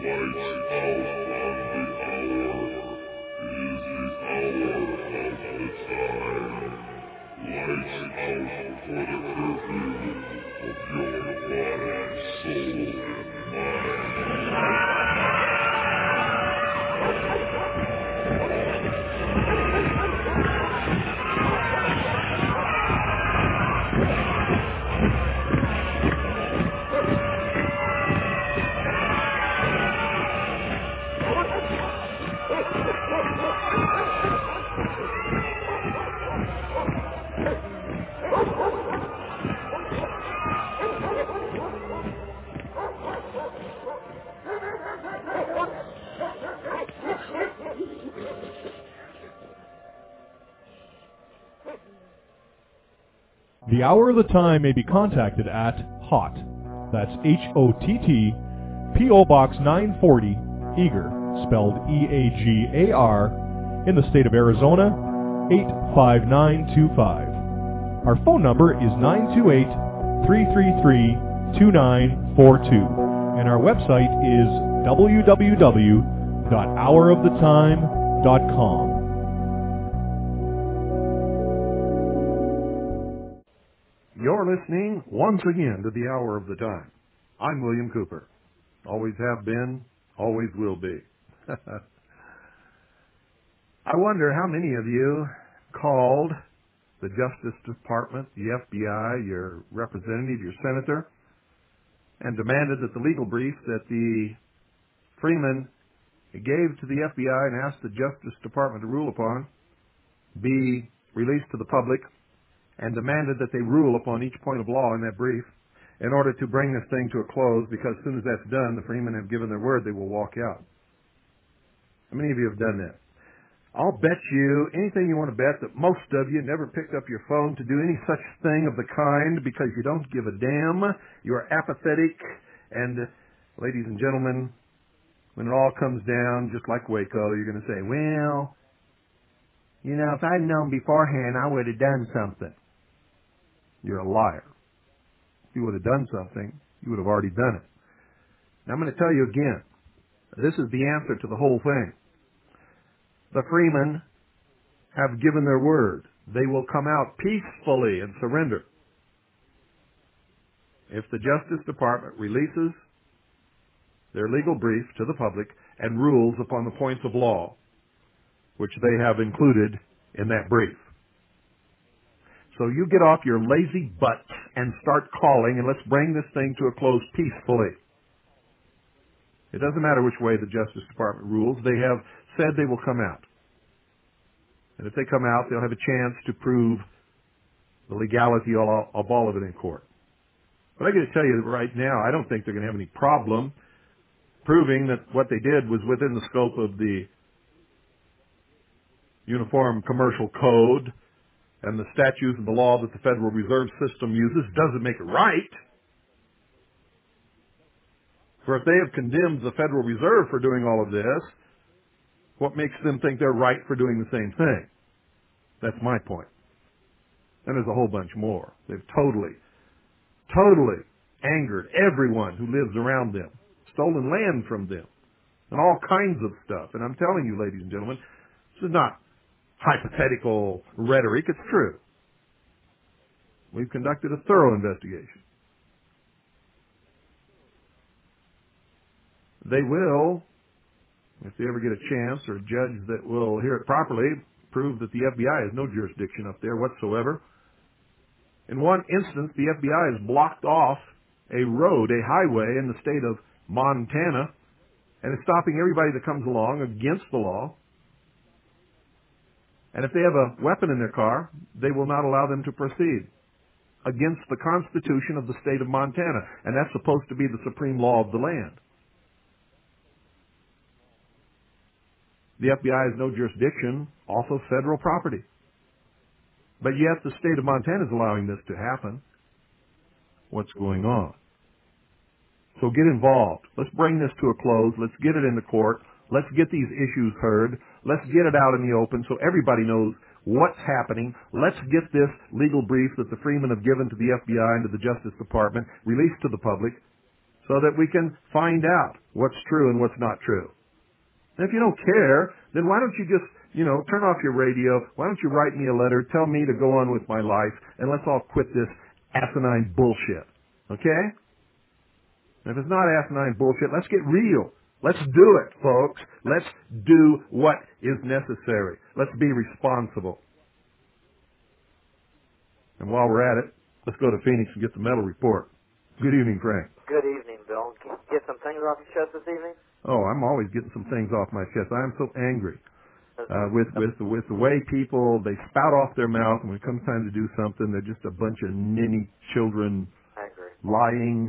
The Hour of the Time may be contacted at HOTT, that's H-O-T-T, P.O. Box 940, Eager, spelled E-A-G-A-R, in the state of Arizona, 85925. Our phone number is 928-333-2942, and our website is www.houroftheTime.com. You're listening once again to the Hour of the Time. I'm William Cooper. Always have been, always will be. I wonder how many of you called the Justice Department, the FBI, your representative, your senator, and demanded that the legal brief that the Freeman gave to the FBI and asked the Justice Department to rule upon be released to the public, and demanded that they rule upon each point of law in that brief in order to bring this thing to a close, because as soon as that's done, the Freemen have given their word they will walk out. How many of you have done that? I'll bet you anything you want to bet that most of you never picked up your phone to do any such thing of the kind because you don't give a damn. You're apathetic. And, ladies and gentlemen, when it all comes down, just like Waco, you're going to say, well, you know, if I'd known beforehand, I would have done something. You're a liar. If you would have done something, you would have already done it. Now, I'm going to tell you again, this is the answer to the whole thing. The Freemen have given their word. They will come out peacefully and surrender if the Justice Department releases their legal brief to the public and rules upon the points of law which they have included in that brief. So you get off your lazy butts and start calling, and let's bring this thing to a close peacefully. It doesn't matter which way the Justice Department rules. They have said they will come out. And if they come out, they'll have a chance to prove the legality of all of it in court. But I got to tell you that right now, I don't think they're going to have any problem proving that what they did was within the scope of the Uniform Commercial Code and the statutes and the law that the Federal Reserve System uses. Doesn't make it right. For if they have condemned the Federal Reserve for doing all of this, what makes them think they're right for doing the same thing? That's my point. And there's a whole bunch more. They've totally angered everyone who lives around them, stolen land from them, and all kinds of stuff. And I'm telling you, ladies and gentlemen, this is not hypothetical rhetoric. It's true. We've conducted a thorough investigation. They will, if they ever get a chance, or a judge that will hear it properly, prove that the FBI has no jurisdiction up there whatsoever. In one instance, the FBI has blocked off a road, a highway in the state of Montana, and is stopping everybody that comes along against the law. And if they have a weapon in their car, they will not allow them to proceed against the Constitution of the state of Montana. And that's supposed to be the supreme law of the land. The FBI has no jurisdiction off of federal property. But yet the state of Montana is allowing this to happen. What's going on? So get involved. Let's bring this to a close. Let's get it into court. Let's get these issues heard. Let's get it out in the open so everybody knows what's happening. Let's get this legal brief that the Freemen have given to the FBI and to the Justice Department released to the public so that we can find out what's true and what's not true. And if you don't care, then why don't you just, turn off your radio? Why don't you write me a letter, tell me to go on with my life, and let's all quit this asinine bullshit. Okay? And if it's not asinine bullshit, let's get real. Let's do it, folks. Let's do what is necessary. Let's be responsible. And while we're at it, let's go to Phoenix and get the medal report. Good evening, Frank. Good evening, Bill. Get some things off your chest this evening? Oh, I'm always getting some things off my chest. I am so angry with the way people, they spout off their mouth, and when it comes time to do something, they're just a bunch of ninny children, I agree. Lying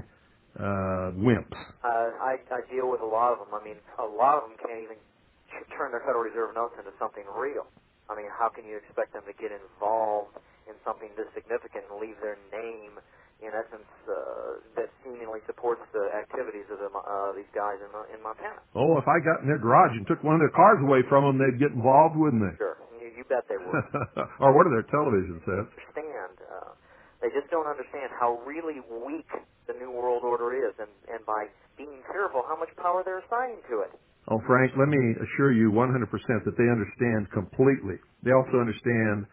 wimps. I deal with a lot of them. I mean, a lot of them can't even turn their Federal Reserve notes into something real. I mean, how can you expect them to get involved in something this significant and leave their name, in essence, that seemingly supports the activities of these guys in Montana? Oh, if I got in their garage and took one of their cars away from them, they'd get involved, wouldn't they? Sure. You bet they would. Or what are their television sets? They just don't understand how really weak the New World Order is, and by being careful, how much power they're assigning to it. Oh, Frank, let me assure you 100% that they understand completely. They also understand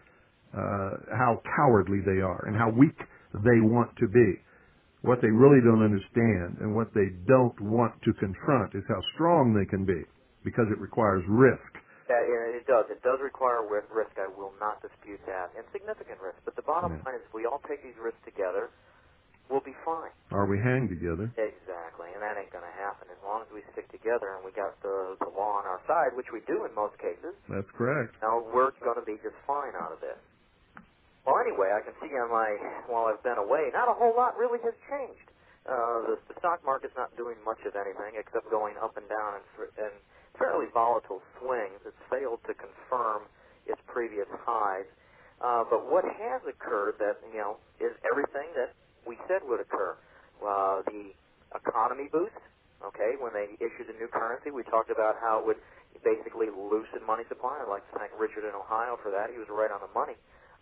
how cowardly they are and how weak they want to be. What they really don't understand and what they don't want to confront is how strong they can be, because it requires risk. It does. It does require risk. I will not dispute that, and significant risk. But the bottom line is, if we all take these risks together, we'll be fine. Or we hang together. Exactly, and that ain't going to happen as long as we stick together and we got the law on our side, which we do in most cases. That's correct. Now, we're going to be just fine out of this. Well, anyway, I can see while I've been away, not a whole lot really has changed. The stock market's not doing much of anything except going up and down and fairly volatile swings. It's failed to confirm its previous highs. But what has occurred that, is everything that we said would occur. The economy boost, okay, when they issued the new currency, we talked about how it would basically loosen money supply. I'd like to thank Richard in Ohio for that. He was right on the money.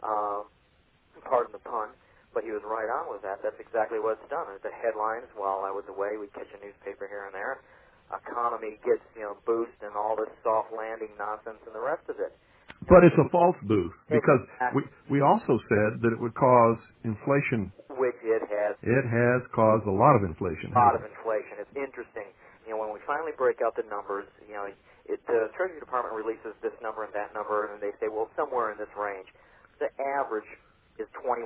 Pardon the pun, but he was right on with that. That's exactly what it's done. The headlines, while I was away, we'd catch a newspaper here and there. Economy gets, boost and all this soft landing nonsense and the rest of it. But it's a false boost, because we also said that it would cause inflation. Which it has. It has caused a lot of inflation. A lot of inflation. It's interesting. When we finally break out the numbers, the Treasury Department releases this number and that number, and they say, well, somewhere in this range. The average is 21%,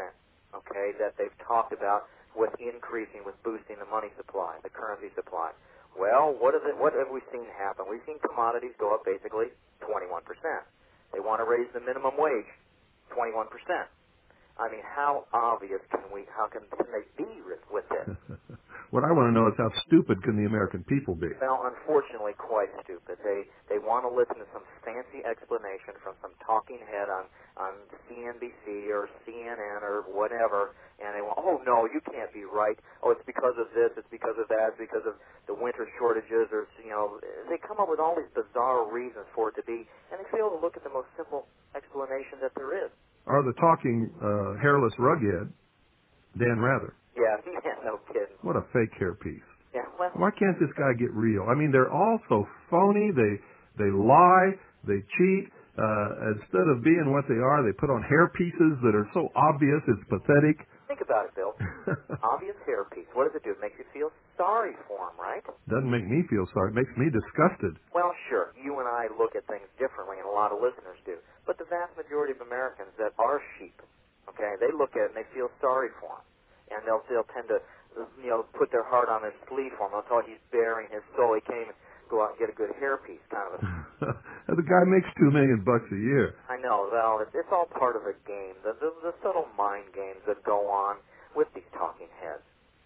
okay, that they've talked about with increasing, with boosting the money supply, the currency supply. Well, what have we seen happen? We've seen commodities go up basically 21%. They want to raise the minimum wage 21%. I mean, how obvious can they be with this? What I want to know is how stupid can the American people be? Well, unfortunately, quite stupid. They want to listen to some fancy explanation from some talking head on CNBC or CNN or whatever, and they want, oh, no, you can't be right. Oh, it's because of this, it's because of that, it's because of the winter shortages, or, they come up with all these bizarre reasons for it to be, and they fail to look at the most simple explanation that there is. Or the talking hairless rughead, Dan Rather. Yeah, no kidding. What a fake hairpiece. Yeah, well, why can't this guy get real? I mean, they're all so phony. They lie. They cheat. Instead of being what they are, they put on hair pieces that are so obvious it's pathetic. Think about it, Bill. Obvious hair piece. What does it do? It makes you feel sorry for him, right? Doesn't make me feel sorry. It makes me disgusted. Well, sure. You and I look at things differently, and a lot of listeners do. But the vast majority of Americans that are sheep, okay, they look at it and they feel sorry for him. And they'll tend to, put their heart on their sleeve for him. They'll tell he's bearing his soul. He can't even go out and get a good hairpiece, kind of a. The guy makes $2 million a year. I know. Well, it's all part of a game. The subtle mind games that go on with these talking heads.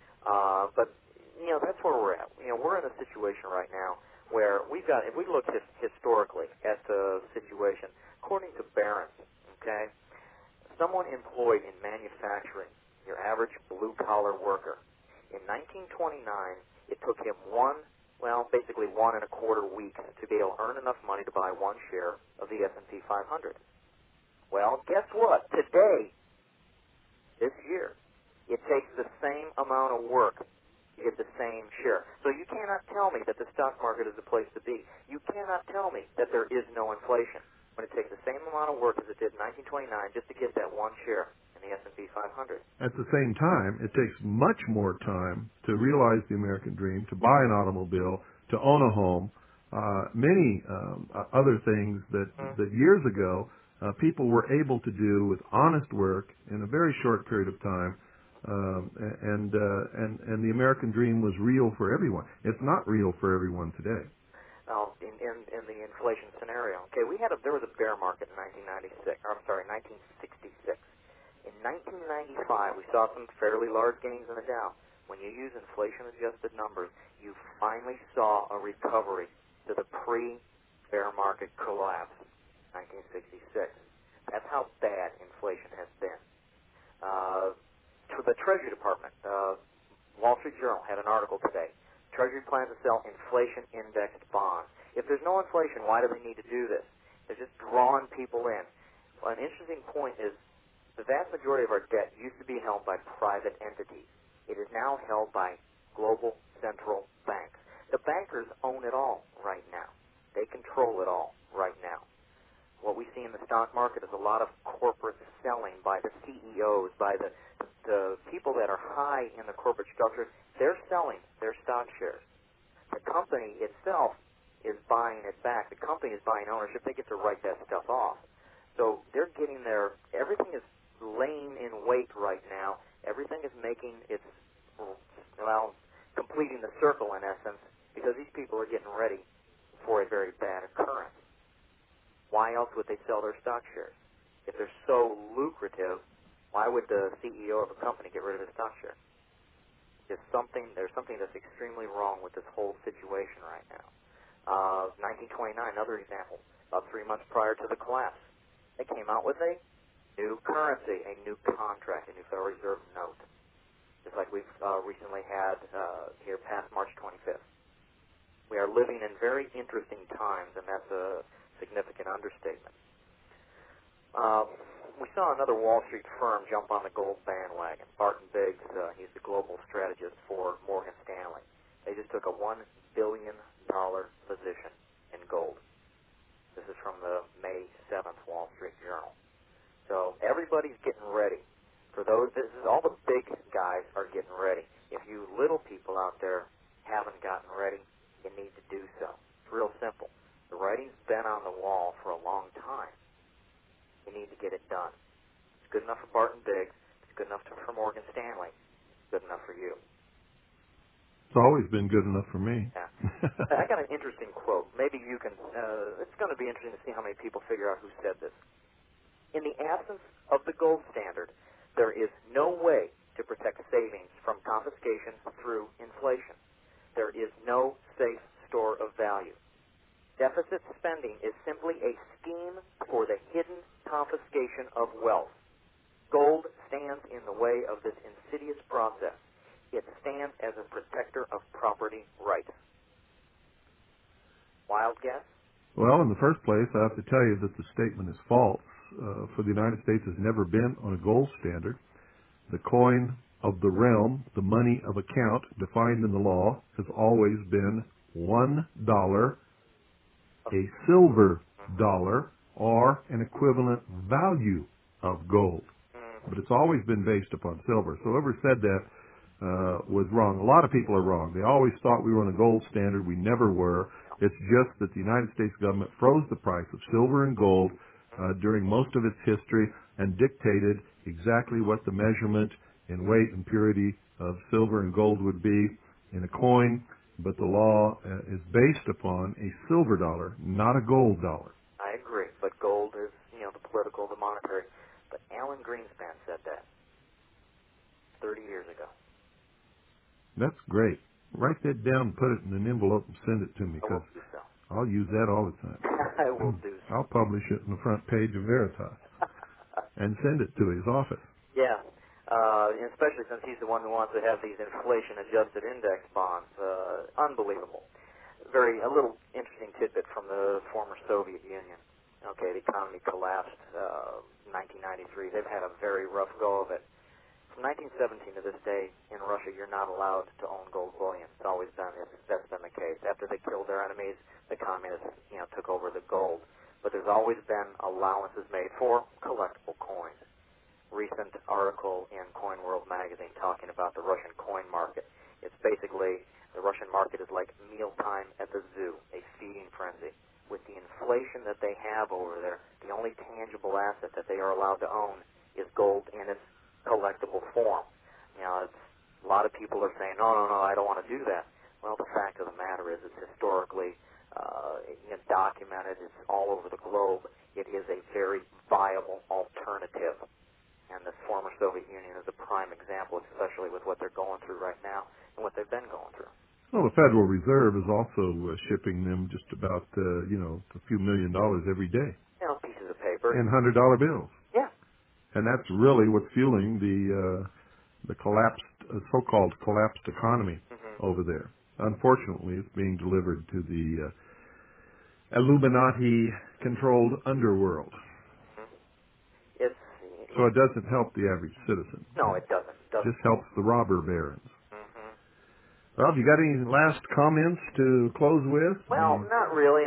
But that's where we're at. We're in a situation right now where we've got. If we look historically at the situation, according to Barron's, okay, someone employed in manufacturing, your average blue-collar worker, in 1929, it took him basically 1.25 weeks to be able to earn enough money to buy one share of the S&P 500. Well, guess what? Today, this year, it takes the same amount of work. you get the same share. So you cannot tell me that the stock market is the place to be. You cannot tell me that there is no inflation when it takes the same amount of work as it did in 1929 just to get that one share in the S&P 500. At the same time, it takes much more time to realize the American dream, to buy an automobile, to own a home, many other things that years ago people were able to do with honest work in a very short period of time, and the American dream was real for everyone. It's not real for everyone today. In the inflation scenario, okay, there was a bear market in 1966. In 1995, we saw some fairly large gains in the Dow. When you use inflation-adjusted numbers, you finally saw a recovery to the pre-bear market collapse, 1966. That's how bad inflation has been. To the Treasury Department, Wall Street Journal had an article today. Treasury plans to sell inflation-indexed bonds. If there's no inflation, why do they need to do this? They're just drawing people in. Well, an interesting point is the vast majority of our debt used to be held by private entities. It is now held by global central banks. The bankers own it all right now. They control it all right now. What we see in the stock market is a lot of corporate selling by the CEOs, by the people that are high in the corporate structure. They're selling their stock shares. The company itself is buying it back. The company is buying ownership. They get to write that stuff off. So they're getting everything is laying in wait right now. Everything is making its, completing the circle in essence, because these people are getting ready for a very bad occurrence. Why else would they sell their stock shares? If they're so lucrative, why would the CEO of a company get rid of his stock share? There's something that's extremely wrong with this whole situation right now. 1929, another example, about 3 months prior to the collapse, they came out with a new currency, a new contract, a new Federal Reserve note, just like we've recently had here past March 25th. We are living in very interesting times, and that's a significant understatement. We saw another Wall Street firm jump on the gold bandwagon. Barton Biggs, he's the global strategist for Morgan Stanley. They just took a $1 billion position in gold. This is from the May 7th Wall Street Journal. So everybody's getting ready. All the big guys are getting ready. If you little people out there haven't gotten ready, you need to do so. It's real simple. The writing's been on the wall for a long time. You need to get it done. It's good enough for Barton Biggs. It's good enough for Morgan Stanley. It's good enough for you. It's always been good enough for me. Yeah. I got an interesting quote. Maybe you can, it's going to be interesting to see how many people figure out who said this. In the absence of the gold standard, there is no way to protect savings from confiscation through inflation. There is no safe store of value. Deficit spending is simply a scheme for the hidden confiscation of wealth. Gold stands in the way of this insidious process. It stands as a protector of property rights. Wild guess? Well, in the first place, I have to tell you that the statement is false. For the United States has never been on a gold standard. The coin of the realm, the money of account defined in the law, has always been $1, a silver dollar, or an equivalent value of gold. But it's always been based upon silver. So whoever said that was wrong. A lot of people are wrong. They always thought we were on a gold standard. We never were. It's just that the United States government froze the price of silver and gold during most of its history and dictated exactly what the measurement in weight and purity of silver and gold would be in a coin. But the law is based upon a silver dollar, not a gold dollar. I agree, but gold is, the political, the monetary. But Alan Greenspan said that 30 years ago. That's great. Write that down, put it in an envelope, and send it to me, because I'll use that all the time. I will do so. I'll publish it in the front page of Veritas and send it to his office. Yeah, especially since he's the one who wants to have these inflation-adjusted index bonds. Unbelievable. A little interesting tidbit from the former Soviet Union. Okay, the economy collapsed in 1993. They've had a very rough go of it. From 1917 to this day in Russia, you're not allowed to own gold bullion. It's always been that's been the case. After they killed their enemies, the communists took over the gold. But there's always been allowances made for collectible coins. Recent article in Coin World magazine talking about the Russian coin market. It's basically the Russian market is like mealtime at the zoo, a feeding frenzy. With the inflation that they have over there, the only tangible asset that they are allowed to own is gold in its collectible form. A lot of people are saying, no, I don't want to do that. Well, the fact of the matter is it's historically documented. It's all over the globe. It is a very viable alternative. And the former Soviet Union is a prime example, especially with what they're going through right now and what they've been going through. Well, the Federal Reserve is also shipping them just about, a few $1 million every day. Pieces of paper. And $100 bills. Yeah. And that's really what's fueling the collapsed, so-called collapsed economy over there. Unfortunately, it's being delivered to the Illuminati-controlled underworld. So it doesn't help the average citizen. No, it doesn't. It just helps the robber barons. Well, have you got any last comments to close with? Well, not really.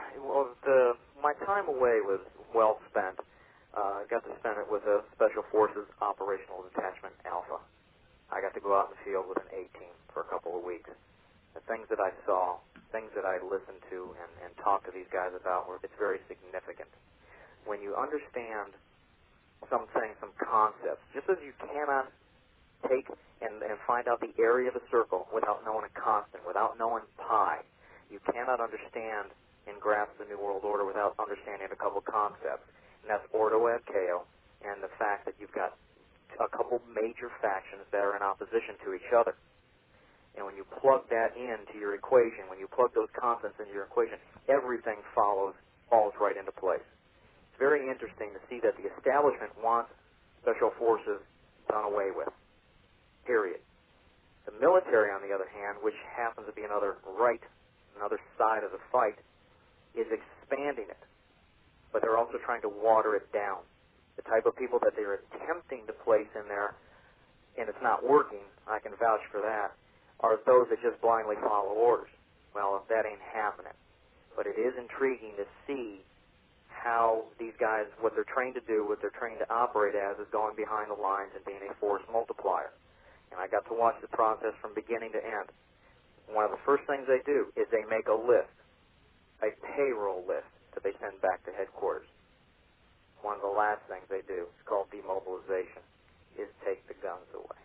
My time away was well spent. I got to spend it with a Special Forces Operational Detachment Alpha. I got to go out in the field with an A-team for a couple of weeks. The things that I saw, things that I listened to and talked to these guys about, it's very significant. When you understand some things, some concepts, just as you cannot take and find out the area of a circle without knowing a constant, without knowing pi. You cannot understand and grasp the New World Order without understanding a couple concepts. And that's Ordo ad Chaos and the fact that you've got a couple major factions that are in opposition to each other. And when you plug that into your equation, when you plug those constants into your equation, everything falls right into place. It's very interesting to see that the establishment wants special forces done away with. Period. The military, on the other hand, which happens to be another side of the fight, is expanding it. But they're also trying to water it down. The type of people that they're attempting to place in there, and it's not working, I can vouch for that, are those that just blindly follow orders. Well, that ain't happening. But it is intriguing to see how these guys, what they're trained to do, what they're trained to operate as, is going behind the lines and being a force multiplier. And I got to watch the process from beginning to end. One of the first things they do is they make a list, a payroll list, that they send back to headquarters. One of the last things they do, it's called demobilization, is take the guns away.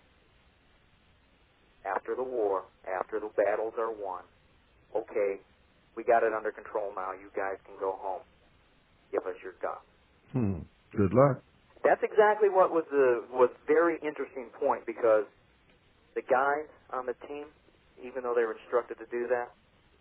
After the war, after the battles are won, okay, we got it under control now, you guys can go home. Give us your guns. Good luck. That's exactly what was very interesting point, because the guys on the team, even though they were instructed to do that,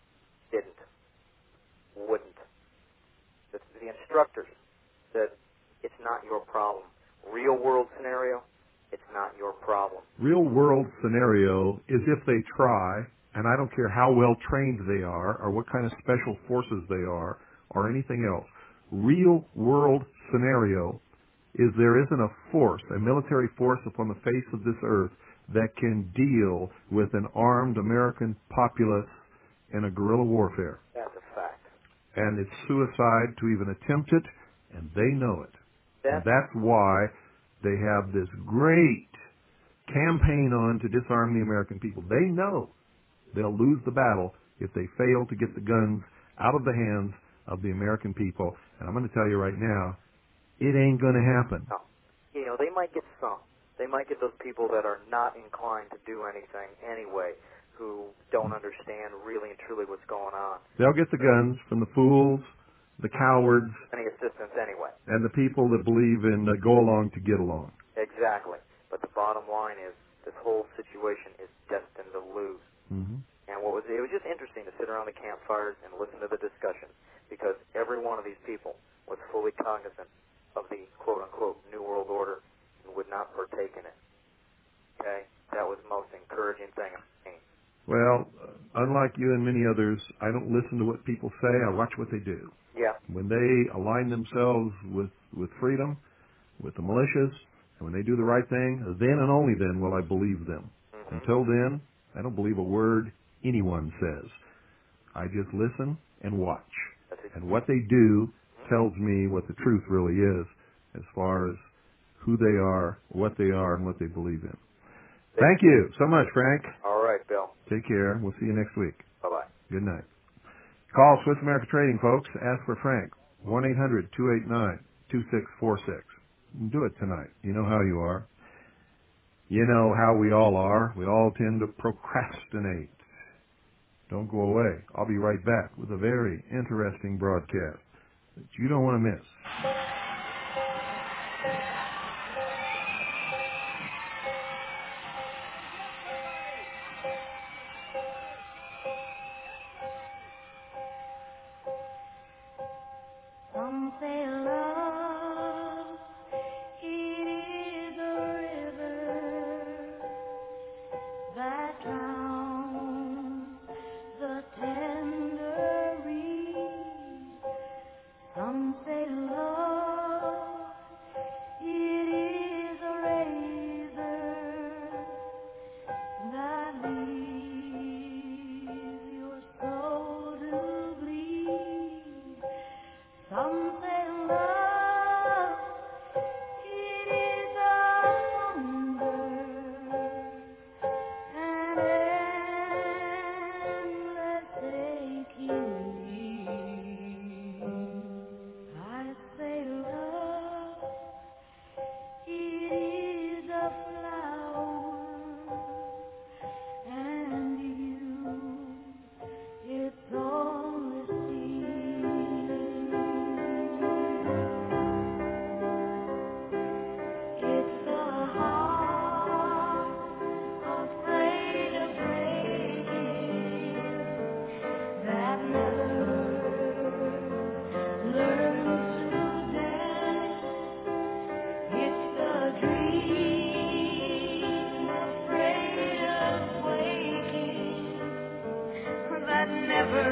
wouldn't. The instructors said, it's not your problem. Real world scenario, it's not your problem. Real world scenario is if they try, and I don't care how well trained they are, or what kind of special forces they are, or anything else. Real world scenario is there isn't a force, a military force upon the face of this earth that can deal with an armed American populace in a guerrilla warfare. That's a fact. And it's suicide to even attempt it, and they know it. And that's why they have this great campaign on to disarm the American people. They know they'll lose the battle if they fail to get the guns out of the hands of the American people. And I'm going to tell you right now, it ain't going to happen. No. They might get some. They might get those people that are not inclined to do anything anyway, who don't understand really and truly what's going on. They'll get the guns from the fools, the cowards, any assistance anyway, and the people that believe in go along to get along. Exactly. But the bottom line is this whole situation is destined to lose. Mm-hmm. And it was just interesting to sit around the campfires and listen to the discussion, because every one of these people was fully cognizant of the quote-unquote New World Order and would not partake in it. Okay? That was the most encouraging thing I've seen. Well, unlike you and many others, I don't listen to what people say. I watch what they do. Yeah. When they align themselves with freedom, with the militias, and when they do the right thing, then and only then will I believe them. Mm-hmm. Until then, I don't believe a word anyone says. I just listen and watch. And what they do tells me what the truth really is as far as who they are, what they are, and what they believe in. Thank you so much, Frank. All right, Bill. Take care. We'll see you next week. Bye-bye. Good night. Call Swiss America Trading, folks. Ask for Frank. 1-800-289-2646. Do it tonight. You know how you are. You know how we all are. We all tend to procrastinate. Don't go away. I'll be right back with a very interesting broadcast that you don't want to miss. Some say love, it is a river that drowns the tender reed. Some say love, it is a razor that leaves your soul to bleed. Some say love, it is a hunger, an endless aching need. I say love, it is a flower, and you, it's only seed. It's a heart afraid of breaking that never learns to dance. It's the dream afraid of waking that never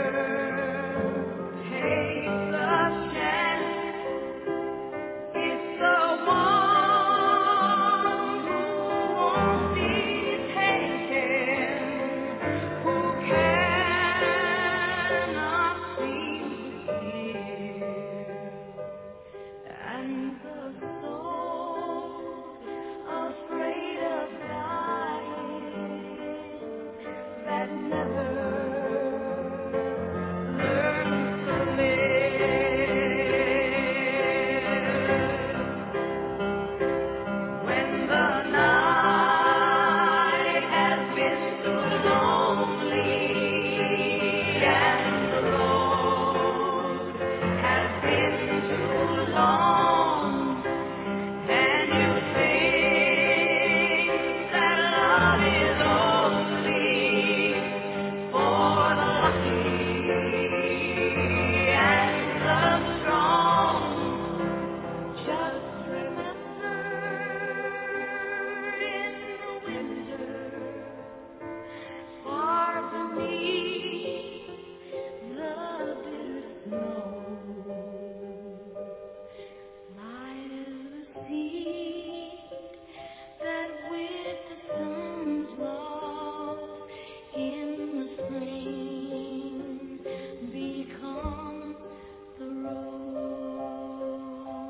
takes a chance. It's the one who won't be taken, who cannot seem to hear. And the soul afraid of dying that never learns to live. When the night has been too lonely and the road has been too long, and you think that love is only for the lucky and the strong, just remember in the winter, far beneath the bitter snow, lies the seed that with the sun's lost in the spring becomes the rose.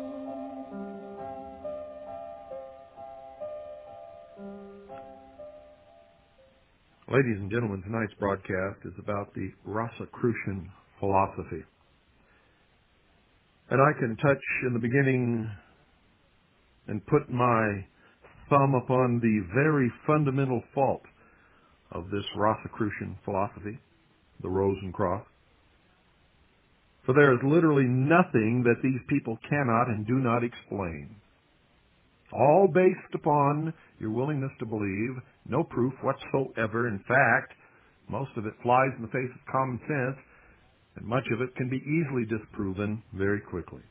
Ladies and gentlemen, tonight's broadcast is about the Rosicrucian philosophy. And I can touch in the beginning and put my thumb upon the very fundamental fault of this Rosicrucian philosophy, the Rose and Cross. For there is literally nothing that these people cannot and do not explain. All based upon your willingness to believe, no proof whatsoever. In fact, most of it flies in the face of common sense, and much of it can be easily disproven very quickly.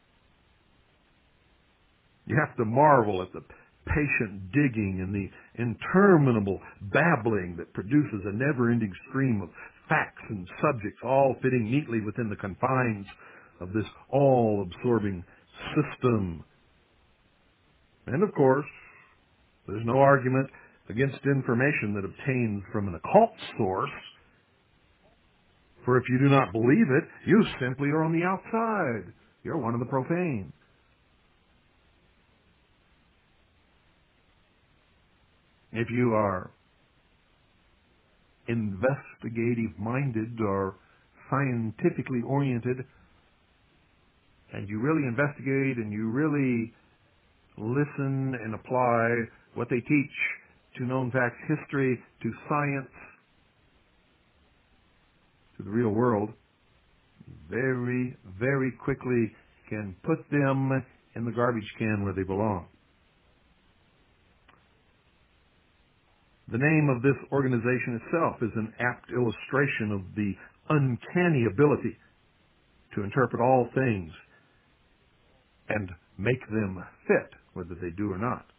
You have to marvel at the patient digging and the interminable babbling that produces a never-ending stream of facts and subjects, all fitting neatly within the confines of this all-absorbing system. And of course, there's no argument against information that obtains from an occult source. For if you do not believe it, you simply are on the outside. You're one of the profane. If you are investigative-minded or scientifically oriented, and you really investigate and you really listen and apply what they teach to known facts, history, to science, to the real world, very, very quickly can put them in the garbage can where they belong. The name of this organization itself is an apt illustration of the uncanny ability to interpret all things and make them fit, whether they do or not.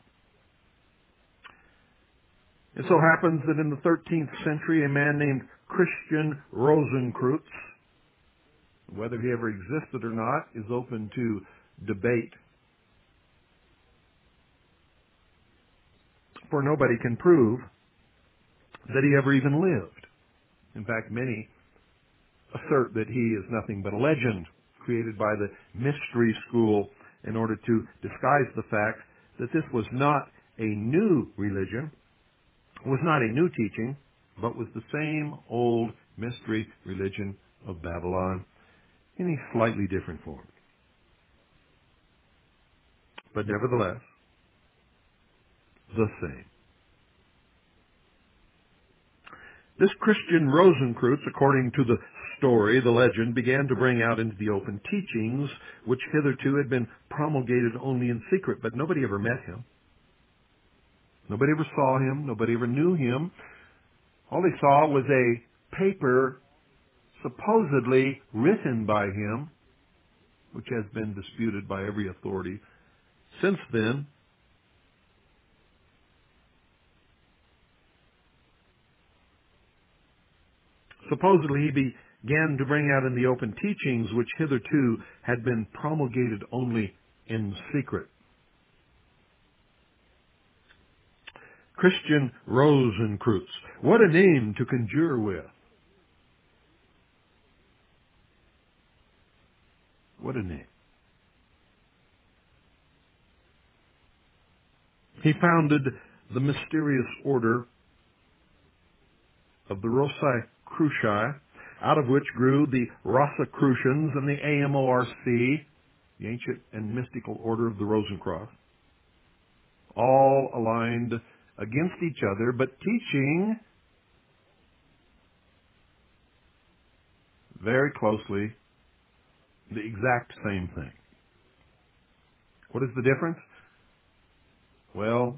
It so happens that in the 13th century, a man named Christian Rosenkreutz, whether he ever existed or not, is open to debate. For nobody can prove that he ever even lived. In fact, many assert that he is nothing but a legend created by the mystery school in order to disguise the fact that this was not a new religion, was not a new teaching, but was the same old mystery religion of Babylon in a slightly different form. But nevertheless, the same. This Christian Rosenkreutz, according to the story, the legend, began to bring out into the open teachings which hitherto had been promulgated only in secret, but nobody ever met him. Nobody ever saw him. Nobody ever knew him. All they saw was a paper supposedly written by him, which has been disputed by every authority since then. Supposedly he began to bring out in the open teachings which hitherto had been promulgated only in secret. Christian Rosenkreutz. What a name to conjure with. What a name. He founded the mysterious order of the Rosicrucians, out of which grew the Rosicrucians and the AMORC, the ancient and mystical order of the Rosencross, all aligned against each other, but teaching very closely the exact same thing. What is the difference? Well,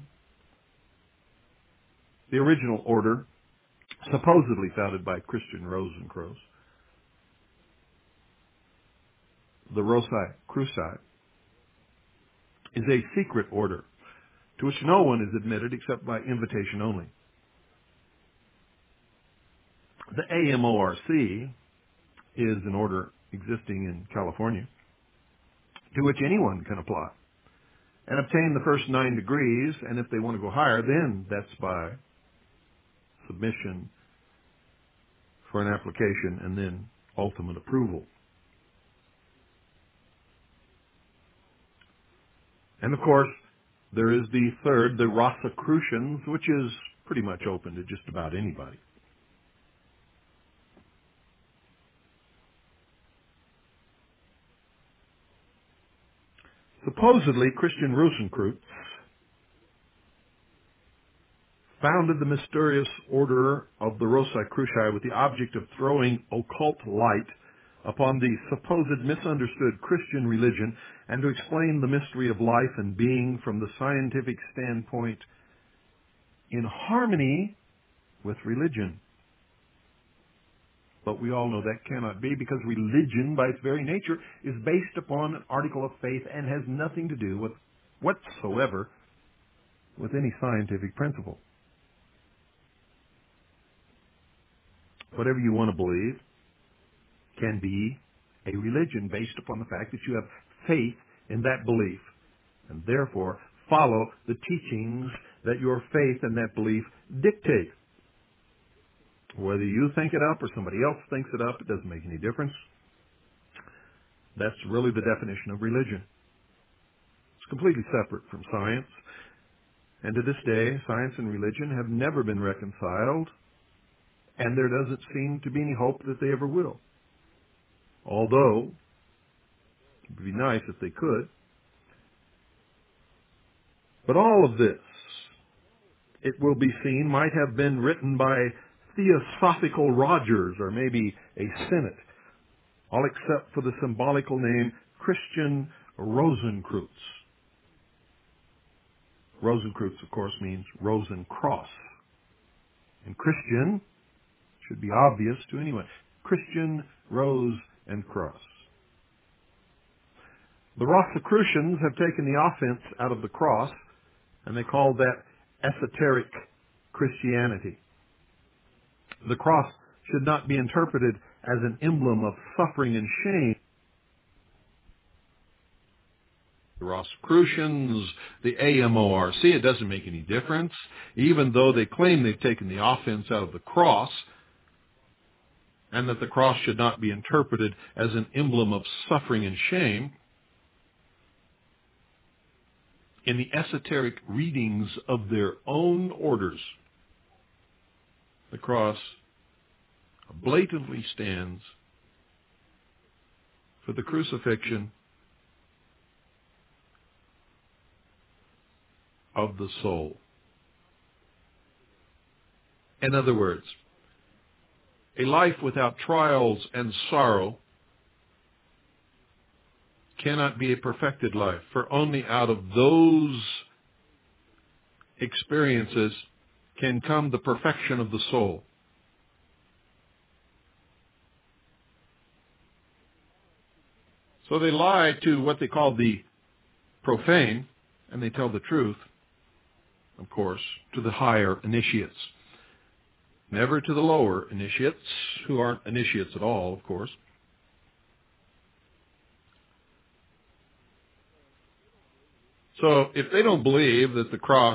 the original order, supposedly founded by Christian Rosenkreutz, the Rosicrucians, is a secret order to which no one is admitted except by invitation only. The AMORC is an order existing in California to which anyone can apply and obtain the first 9 degrees, and if they want to go higher, then that's by submission for an application and then ultimate approval. And of course, there is the third, the Rosicrucians, which is pretty much open to just about anybody. Supposedly, Christian Rosenkreutz founded the mysterious order of the Rosicrucians with the object of throwing occult light upon the supposed misunderstood Christian religion and to explain the mystery of life and being from the scientific standpoint in harmony with religion. But we all know that cannot be, because religion, by its very nature, is based upon an article of faith and has nothing to do with whatsoever with any scientific principle. Whatever you want to believe can be a religion based upon the fact that you have faith in that belief and therefore follow the teachings that your faith and that belief dictate. Whether you think it up or somebody else thinks it up, it doesn't make any difference. That's really the definition of religion. It's completely separate from science. And to this day, science and religion have never been reconciled, and there doesn't seem to be any hope that they ever will. Although, it would be nice if they could. But all of this, it will be seen, might have been written by Theosophical Rogers or maybe a Senate, all except for the symbolical name Christian Rosenkreutz. Rosenkreutz, of course, means Rosencross. And Christian should be obvious to anyone. Christian, Rose, and Cross. The Rosicrucians have taken the offense out of the cross, and they call that esoteric Christianity. The cross should not be interpreted as an emblem of suffering and shame. The Rosicrucians, the AMORC, it doesn't make any difference. Even though they claim they've taken the offense out of the cross, and that the cross should not be interpreted as an emblem of suffering and shame, in the esoteric readings of their own orders, the cross blatantly stands for the crucifixion of the soul. In other words, a life without trials and sorrow cannot be a perfected life, for only out of those experiences can come the perfection of the soul. So they lie to what they call the profane, and they tell the truth, of course, to the higher initiates. Never to the lower initiates, who aren't initiates at all, of course. So if they don't believe that the cross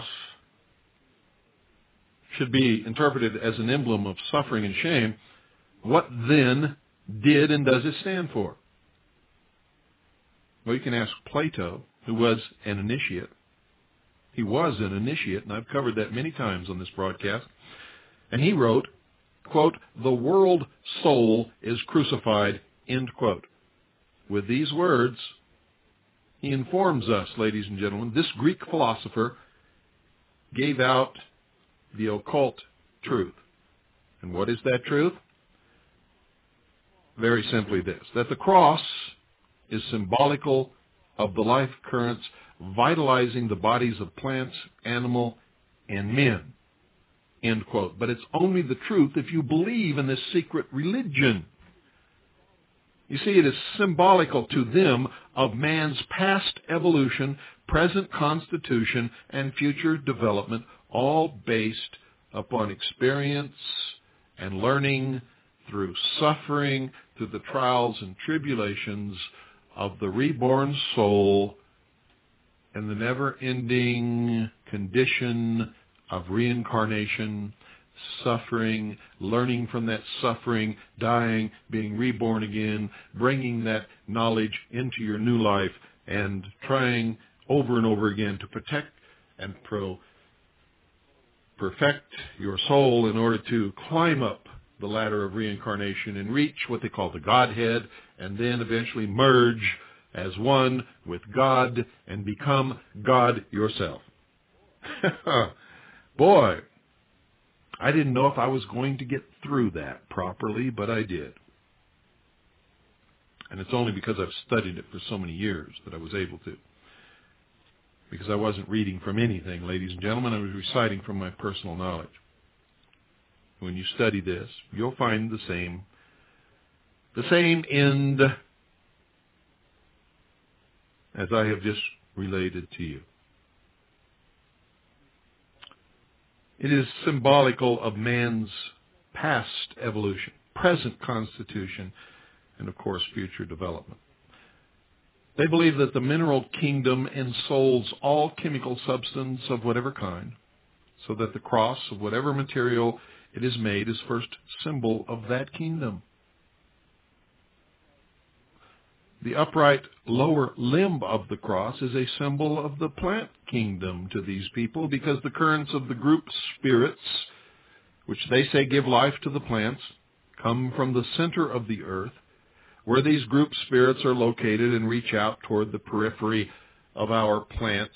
should be interpreted as an emblem of suffering and shame, what then did and does it stand for? Well, you can ask Plato, who was an initiate. He was an initiate, and I've covered that many times on this broadcast. And he wrote, quote, "The world soul is crucified," end quote. With these words, he informs us, ladies and gentlemen, this Greek philosopher gave out the occult truth. And what is that truth? Very simply this, that the cross is symbolical of the life currents vitalizing the bodies of plants, animal, and men, end quote. But it's only the truth if you believe in this secret religion. You see, it is symbolical to them of man's past evolution, present constitution, and future development, all based upon experience and learning through suffering, through the trials and tribulations of the reborn soul and the never-ending condition of reincarnation, suffering, learning from that suffering, dying, being reborn again, bringing that knowledge into your new life, and trying over and over again to protect and perfect your soul in order to climb up the ladder of reincarnation and reach what they call the Godhead, and then eventually merge as one with God and become God yourself. Boy, I didn't know if I was going to get through that properly, but I did. And it's only because I've studied it for so many years that I was able to. Because I wasn't reading from anything, ladies and gentlemen. I was reciting from my personal knowledge. When you study this, you'll find the same end as I have just related to you. It is symbolical of man's past evolution, present constitution, and of course future development. They believe that the mineral kingdom ensouls all chemical substance of whatever kind, so that the cross of whatever material it is made is first symbol of that kingdom. The upright lower limb of the cross is a symbol of the plant kingdom to these people, because the currents of the group spirits, which they say give life to the plants, come from the center of the earth, where these group spirits are located, and reach out toward the periphery of our plant.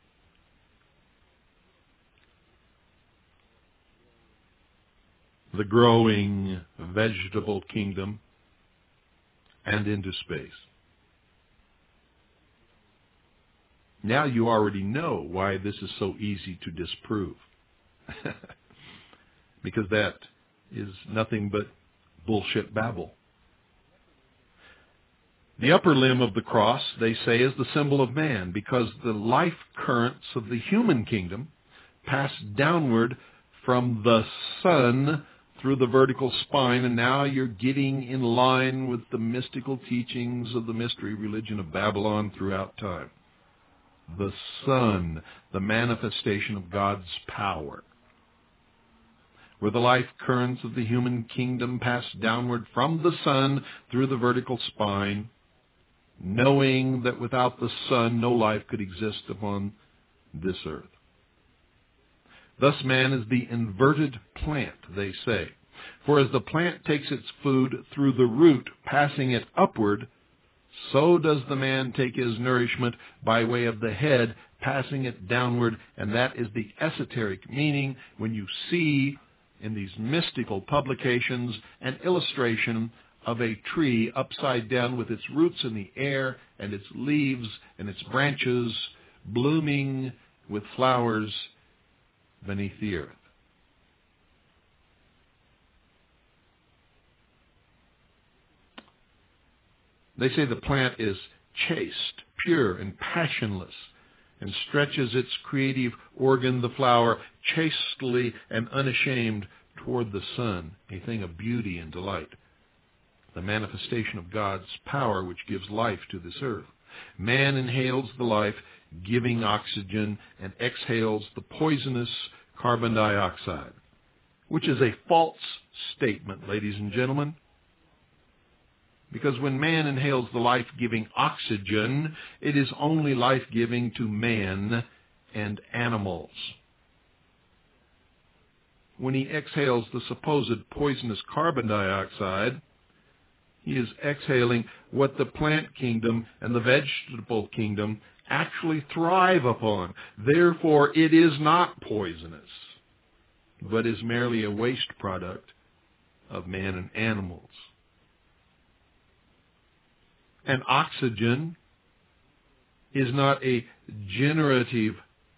The growing vegetable kingdom, and into space. Now you already know why this is so easy to disprove. Because that is nothing but bullshit babble. The upper limb of the cross, they say, is the symbol of man, because the life currents of the human kingdom pass downward from the sun through the vertical spine, and now you're getting in line with the mystical teachings of the mystery religion of Babylon throughout time. The sun, the manifestation of God's power, where the life currents of the human kingdom pass downward from the sun through the vertical spine, knowing that without the sun no life could exist upon this earth. Thus man is the inverted plant, they say. For as the plant takes its food through the root, passing it upward, so does the man take his nourishment by way of the head, passing it downward. And that is the esoteric meaning when you see in these mystical publications an illustration of a tree upside down with its roots in the air and its leaves and its branches blooming with flowers beneath the earth. They say the plant is chaste, pure, and passionless, and stretches its creative organ, the flower, chastely and unashamed toward the sun, a thing of beauty and delight, the manifestation of God's power which gives life to this earth. Man inhales the life-giving oxygen and exhales the poisonous carbon dioxide, which is a false statement, ladies and gentlemen. Because when man inhales the life-giving oxygen, it is only life-giving to man and animals. When he exhales the supposed poisonous carbon dioxide, he is exhaling what the plant kingdom and the vegetable kingdom actually thrive upon. Therefore, it is not poisonous, but is merely a waste product of man and animals. And oxygen is not a generative,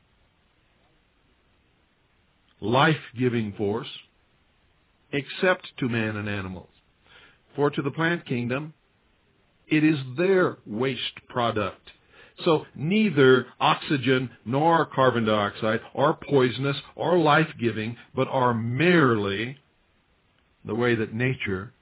life-giving force, except to man and animals. For to the plant kingdom, it is their waste product. So neither oxygen nor carbon dioxide are poisonous or life-giving, but are merely the way that nature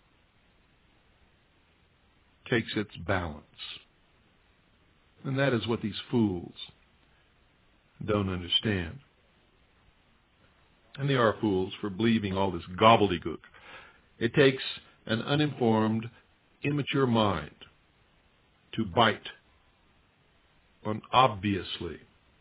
takes its balance. And that is what these fools don't understand. And they are fools for believing all this gobbledygook. It takes an uninformed, immature mind to bite on obviously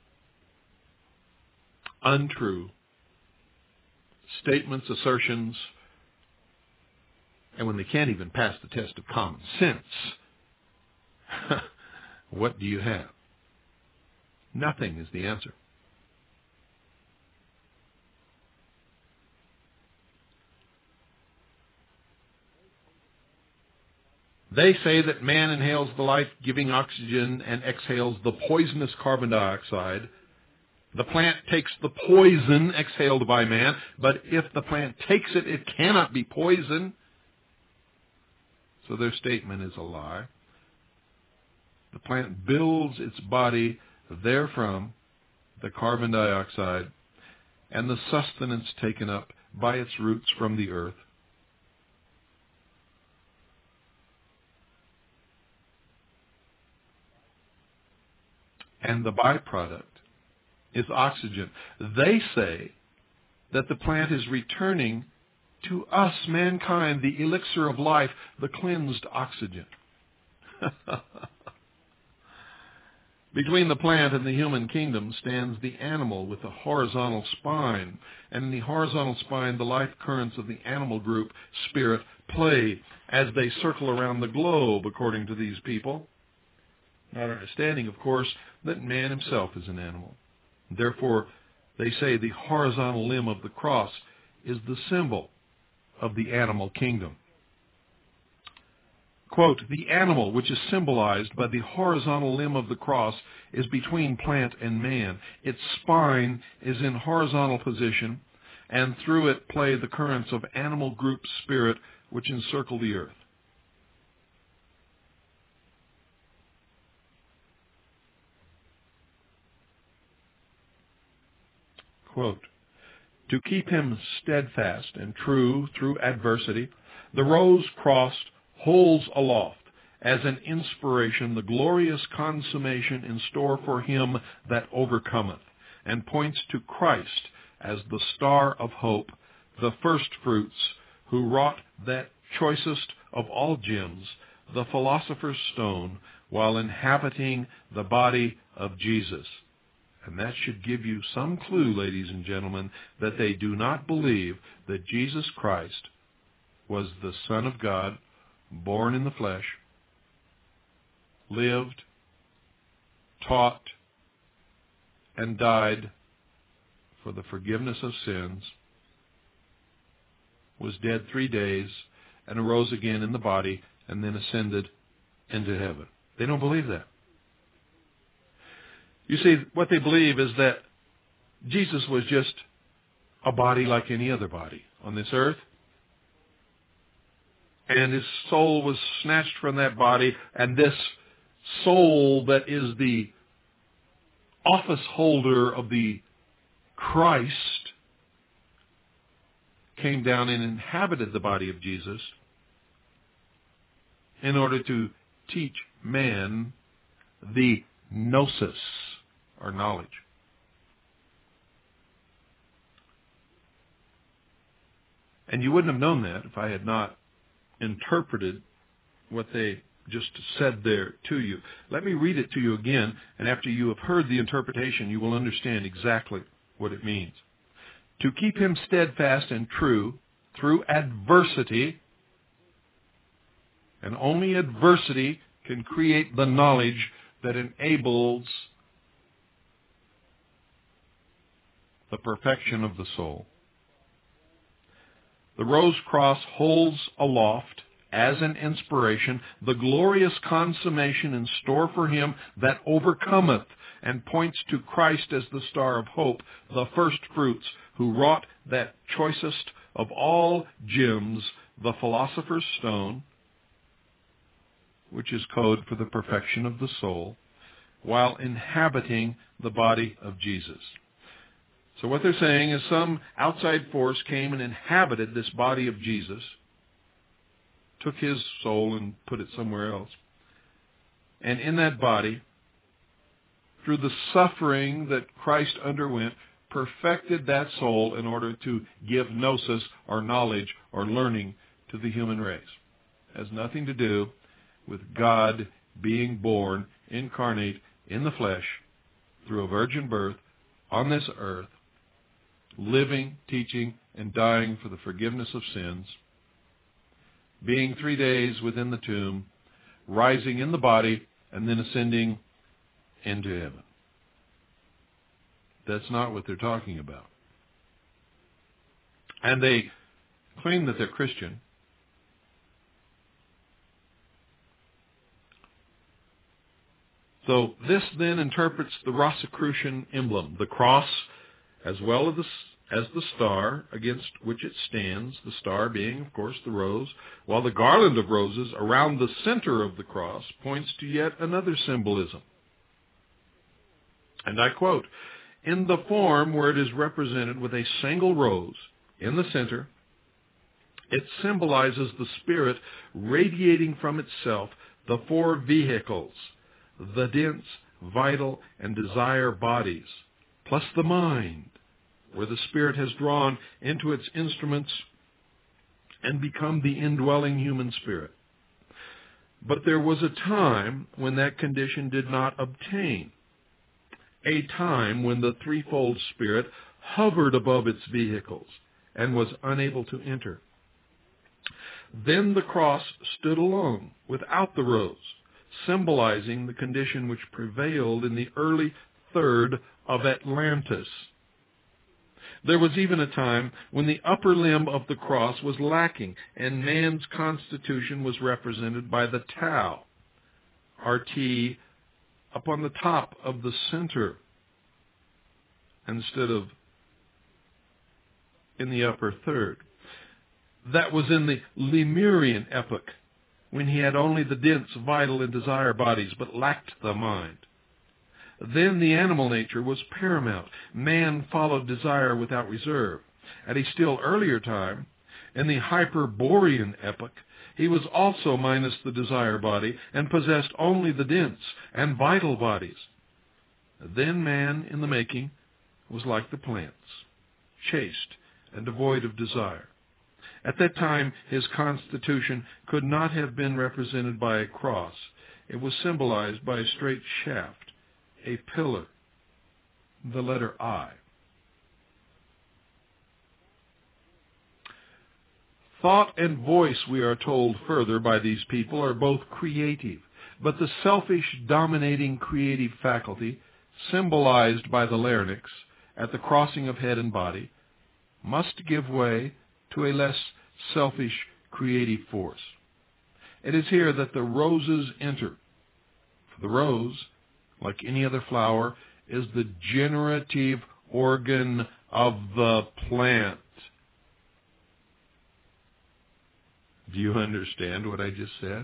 untrue statements, assertions, and when they can't even pass the test of common sense, what do you have? Nothing is the answer. They say that man inhales the life-giving oxygen and exhales the poisonous carbon dioxide. The plant takes the poison exhaled by man, but if the plant takes it, it cannot be poison. So their statement is a lie. The plant builds its body therefrom, the carbon dioxide, and the sustenance taken up by its roots from the earth. And the byproduct is oxygen. They say that the plant is returning to us, mankind, the elixir of life, the cleansed oxygen. Between the plant and the human kingdom stands the animal with a horizontal spine, and in the horizontal spine the life currents of the animal group, spirit, play as they circle around the globe, according to these people, not understanding, of course, that man himself is an animal. Therefore, they say the horizontal limb of the cross is the symbol of the animal kingdom. Quote, the animal which is symbolized by the horizontal limb of the cross is between plant and man. Its spine is in horizontal position, and through it play the currents of animal group spirit which encircle the earth. Quote, to keep him steadfast and true through adversity, the rose crossed holds aloft as an inspiration the glorious consummation in store for him that overcometh, and points to Christ as the star of hope, the first fruits, who wrought that choicest of all gems, the philosopher's stone, while inhabiting the body of Jesus. And that should give you some clue, ladies and gentlemen, that they do not believe that Jesus Christ was the Son of God, born in the flesh, lived, taught, and died for the forgiveness of sins, was dead 3 days, and arose again in the body, and then ascended into heaven. They don't believe that. You see, what they believe is that Jesus was just a body like any other body on this earth, and his soul was snatched from that body, and this soul that is the office holder of the Christ came down and inhabited the body of Jesus in order to teach man the gnosis, or knowledge. And you wouldn't have known that if I had not interpreted what they just said there to you. Let me read it to you again, and after you have heard the interpretation, you will understand exactly what it means. To keep him steadfast and true through adversity, and only adversity can create the knowledge that enables the perfection of the soul. The rose cross holds aloft as an inspiration the glorious consummation in store for him that overcometh, and points to Christ as the star of hope, the first fruits, who wrought that choicest of all gems, the philosopher's stone, which is code for the perfection of the soul, while inhabiting the body of Jesus. So what they're saying is some outside force came and inhabited this body of Jesus, took his soul and put it somewhere else. And in that body, through the suffering that Christ underwent, perfected that soul in order to give gnosis, or knowledge, or learning to the human race. It has nothing to do with God being born, incarnate in the flesh, through a virgin birth, on this earth, living, teaching, and dying for the forgiveness of sins, being 3 days within the tomb, rising in the body, and then ascending into heaven. That's not what they're talking about. And they claim that they're Christian. So this then interprets the Rosicrucian emblem, the cross, as well as the star against which it stands, the star being, of course, the rose, while the garland of roses around the center of the cross points to yet another symbolism. And I quote, in the form where it is represented with a single rose in the center, it symbolizes the Spirit radiating from itself the four vehicles, the dense, vital, and desire bodies, plus the mind, where the Spirit has drawn into its instruments and become the indwelling human spirit. But there was a time when that condition did not obtain, a time when the threefold Spirit hovered above its vehicles and was unable to enter. Then the cross stood alone, without the rose, symbolizing the condition which prevailed in the early third of Atlantis. There was even a time when the upper limb of the cross was lacking, and man's constitution was represented by the tau, RT, up on the top of the center, instead of in the upper third. That was in the Lemurian epoch, when he had only the dense, vital, and desire bodies, but lacked the mind. Then the animal nature was paramount. Man followed desire without reserve. At a still earlier time, in the Hyperborean epoch, he was also minus the desire body and possessed only the dense and vital bodies. Then man, in the making, was like the plants, chaste and devoid of desire. At that time, his constitution could not have been represented by a cross. It was symbolized by a straight shaft, a pillar, the letter I. Thought and voice, we are told further by these people, are both creative, but the selfish, dominating creative faculty, symbolized by the larynx at the crossing of head and body, must give way to a less selfish creative force. It is here that the roses enter. For the rose, like any other flower, is the generative organ of the plant. Do you understand what I just said?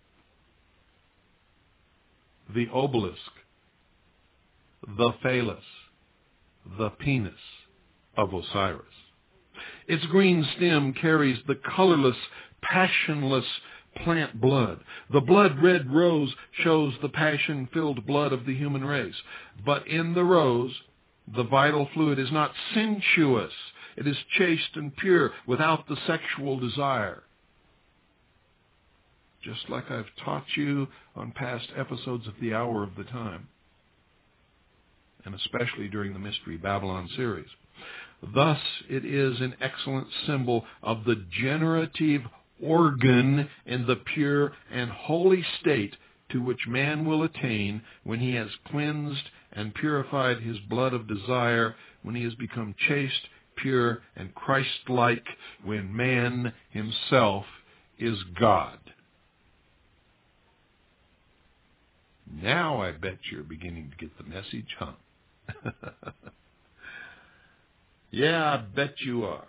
The obelisk, the phallus, the penis of Osiris. Its green stem carries the colorless, passionless plant blood. The blood-red rose shows the passion-filled blood of the human race. But in the rose, the vital fluid is not sensuous. It is chaste and pure, without the sexual desire. Just like I've taught you on past episodes of the Hour of the Time, and especially during the Mystery Babylon series. Thus, it is an excellent symbol of the generative organ in the pure and holy state to which man will attain when he has cleansed and purified his blood of desire, when he has become chaste, pure, and Christ-like, when man himself is God. Now I bet you're beginning to get the message, huh? Yeah, I bet you are.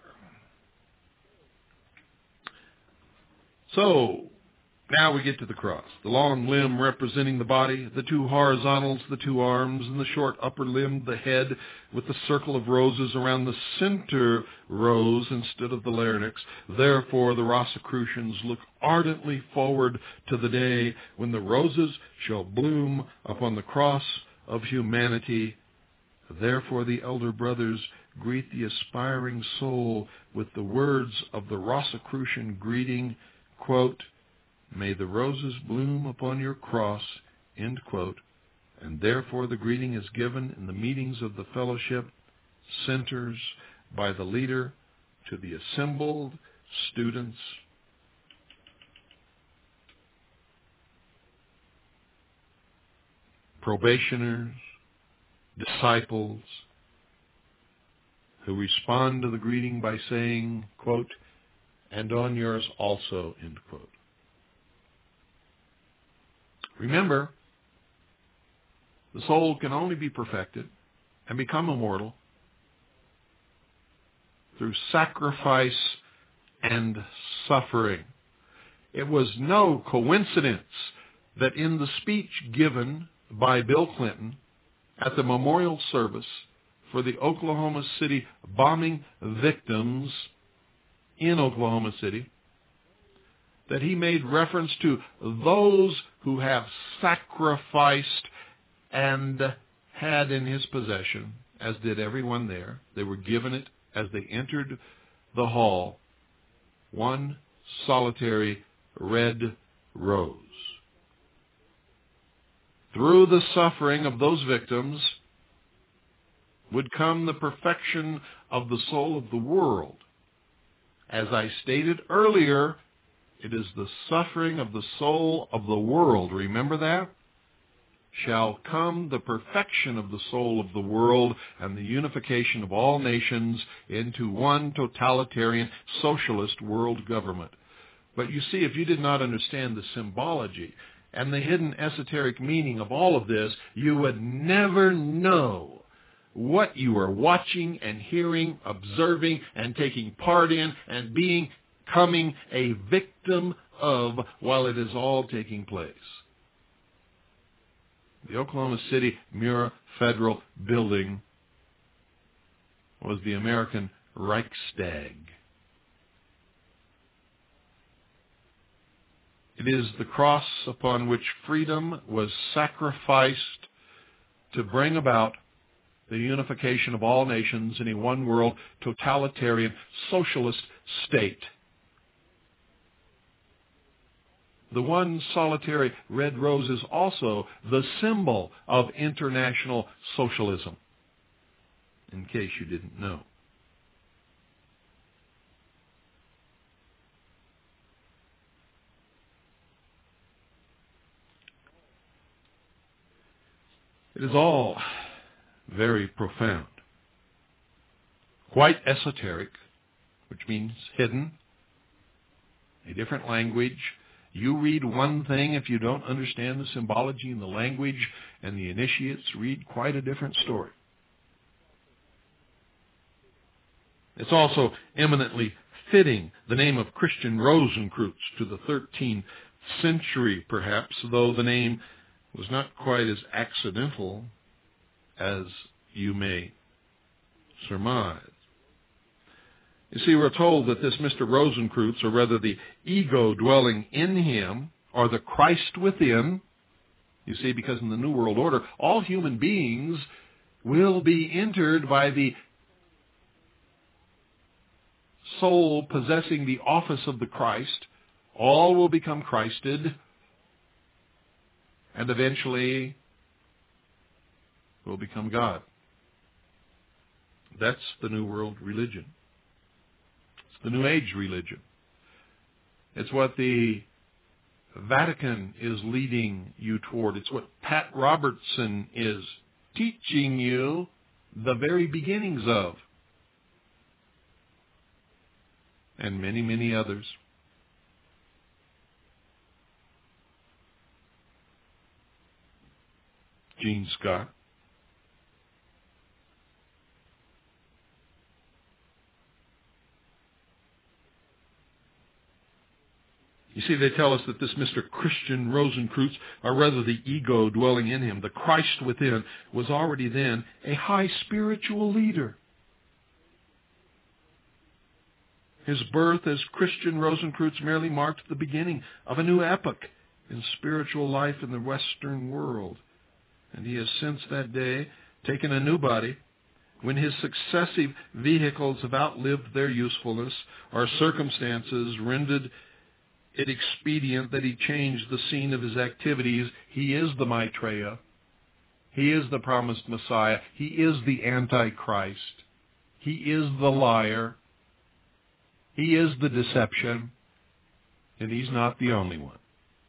So, now we get to the cross. The long limb representing the body, the two horizontals, the two arms, and the short upper limb, the head, with the circle of roses around the center rose instead of the larynx. Therefore, the Rosicrucians look ardently forward to the day when the roses shall bloom upon the cross of humanity. Therefore, the elder brothers greet the aspiring soul with the words of the Rosicrucian greeting, quote, "May the roses bloom upon your cross," end quote. And therefore the greeting is given in the meetings of the fellowship, centers by the leader to the assembled students. Probationers, disciples, who respond to the greeting by saying, quote, "and on yours also," end quote. Remember, the soul can only be perfected and become immortal through sacrifice and suffering. It was no coincidence that in the speech given by Bill Clinton at the memorial service for the Oklahoma City bombing victims in Oklahoma City, that he made reference to those who have sacrificed and had in his possession as did everyone there. They were given it as they entered the hall, one solitary red rose. Through the suffering of those victims would come the perfection of the soul of the world. As I stated earlier, it is the suffering of the soul of the world, remember that? Shall come the perfection of the soul of the world and the unification of all nations into one totalitarian socialist world government. But you see, if you did not understand the symbology and the hidden esoteric meaning of all of this, you would never know what you are watching and hearing, observing, and taking part in, and becoming a victim of while it is all taking place. The Oklahoma City Murrah Federal Building was the American Reichstag. It is the cross upon which freedom was sacrificed to bring about the unification of all nations in a one-world totalitarian socialist state. The one solitary red rose is also the symbol of international socialism, in case you didn't know. It is all very profound, quite esoteric, which means hidden, a different language. You read one thing if you don't understand the symbology and the language, and the initiates read quite a different story. It's also eminently fitting, the name of Christian Rosenkreutz, to the 13th century, perhaps, though the name was not quite as accidental as you may surmise. You see, we're told that this Mr. Rosenkreutz, or rather the ego dwelling in him, or the Christ within, you see, because in the New World Order, all human beings will be entered by the soul possessing the office of the Christ. All will become Christed, and eventually will become God. That's the New World religion. It's the New Age religion. It's what the Vatican is leading you toward. It's what Pat Robertson is teaching you the very beginnings of. And many, many others. Gene Scott. You see, they tell us that this Mr. Christian Rosenkreutz, or rather the ego dwelling in him, the Christ within, was already then a high spiritual leader. His birth as Christian Rosenkreutz merely marked the beginning of a new epoch in spiritual life in the Western world. And he has since that day taken a new body when his successive vehicles have outlived their usefulness, or circumstances rendered it expedient that he change the scene of his activities. He is the Maitreya. He is the promised Messiah. He is the Antichrist. He is the liar. He is the deception. And he's not the only one.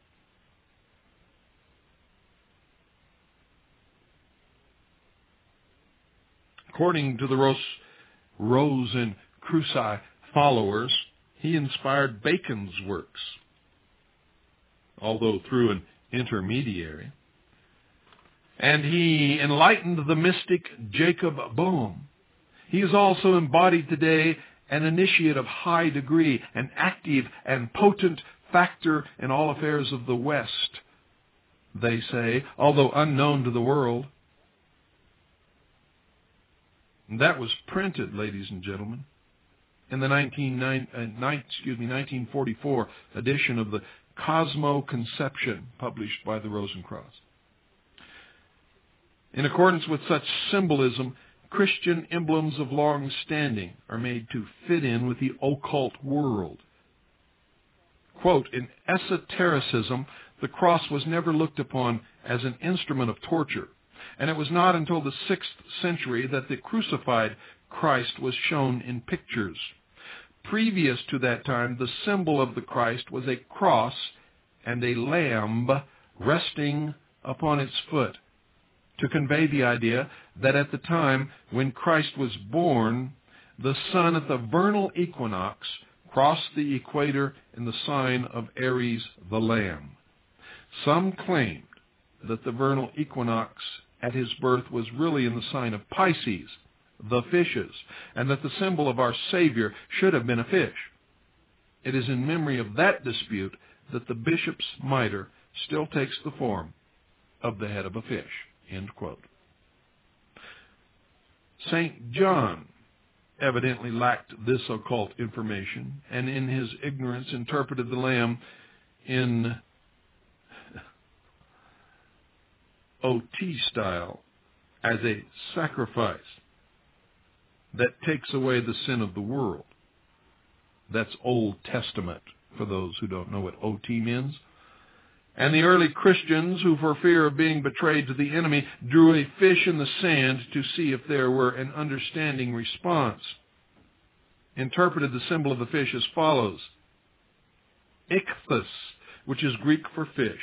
According to the Rosicruci followers, he inspired Bacon's works, although through an intermediary. And he enlightened the mystic Jacob Boehme. He is also embodied today an initiate of high degree, an active and potent factor in all affairs of the West, they say, although unknown to the world. And that was printed, ladies and gentlemen, in the 1944 edition of the Cosmo Conception, published by the Rosencrantz. In accordance with such symbolism, Christian emblems of long standing are made to fit in with the occult world. Quote, in esotericism, the cross was never looked upon as an instrument of torture, and it was not until the 6th century that the crucified Christ was shown in pictures. Previous to that time, the symbol of the Christ was a cross and a lamb resting upon its foot, to convey the idea that at the time when Christ was born, the sun at the vernal equinox crossed the equator in the sign of Aries the Lamb. Some claimed that the vernal equinox at his birth was really in the sign of Pisces, the fishes, and that the symbol of our Savior should have been a fish. It is in memory of that dispute that the bishop's mitre still takes the form of the head of a fish. End quote. St. John evidently lacked this occult information, and in his ignorance interpreted the lamb in OT style as a sacrifice that takes away the sin of the world. That's Old Testament, for those who don't know what OT means. And the early Christians, who for fear of being betrayed to the enemy, drew a fish in the sand to see if there were an understanding response, interpreted the symbol of the fish as follows. Ichthus, which is Greek for fish.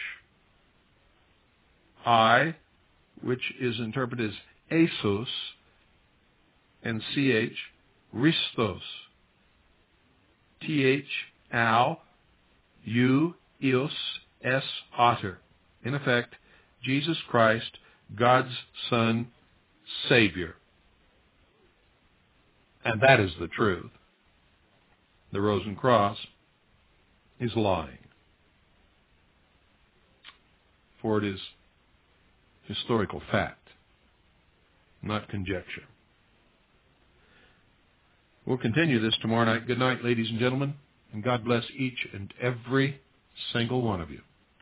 I, which is interpreted as Asos, and CH, Ristos. TH, Al, U, Eos, S, otter. In effect, Jesus Christ, God's Son, Savior. And that is the truth. The Rose and Cross is lying. For it is historical fact, not conjecture. We'll continue this tomorrow night. Good night, ladies and gentlemen, and God bless each and every single one of you.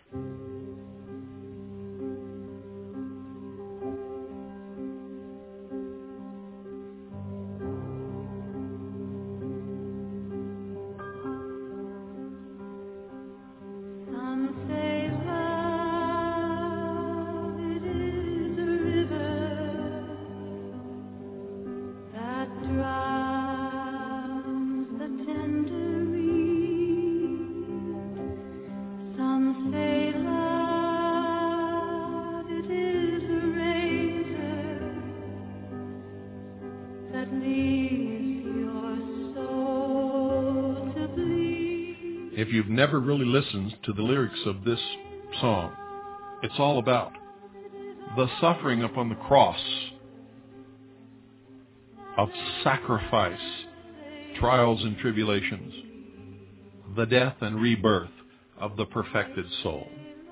If you've never really listened to the lyrics of this song, it's all about the suffering upon the cross of sacrifice, trials and tribulations, the death and rebirth of the perfected soul.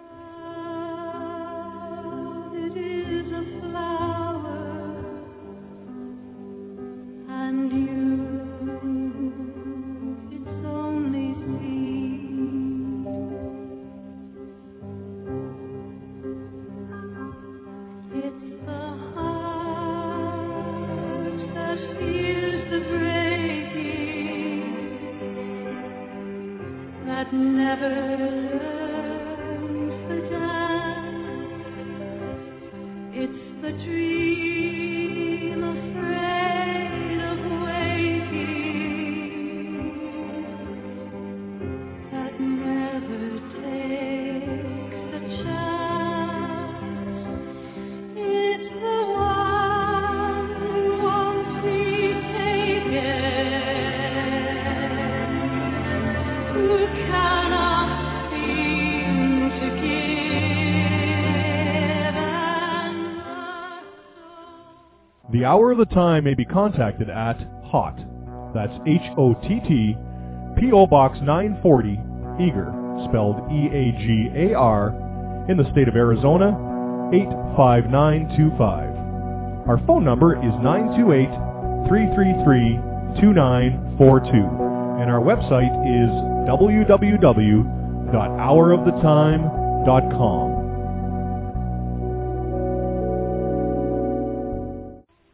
The hour of the time may be contacted at HOTT, that's H-O-T-T, P.O. Box 940, Eager, spelled E-A-G-A-R, in the state of Arizona, 85925. Our phone number is 928-333-2942, and our website is www.houroftetime.com.